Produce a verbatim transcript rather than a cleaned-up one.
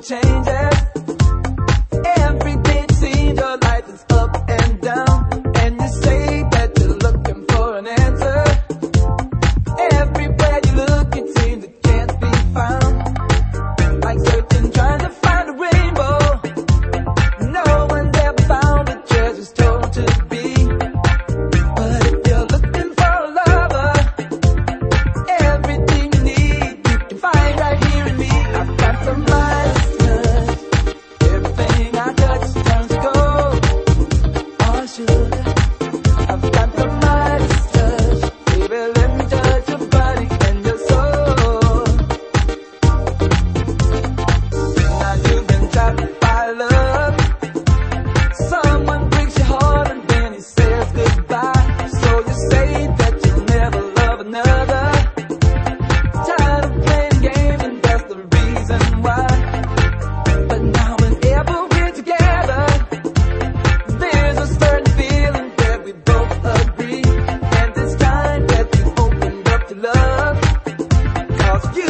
changes. Every day it seems your life is up and down, and you say that you're looking for an answer. Everywhere you look it seems it can't be found. Like searching, trying to find a rainbow. No one's ever found the treasure's told to be. But if you're looking for a lover, everything you need you can find right here in me. I've got the Midas touch. Everything I touch turns to gold or sugar. I've got the Midas touch. Baby, let me touch your body and your soul. Now you've been trapped by love. Someone breaks your heart and then he says goodbye. So you say that you'll never love another. Tired of playing games and that's the reason why. But now whenever we're together, there's a certain feeling that we both agree. And it's time that you opened up to love, 'cause you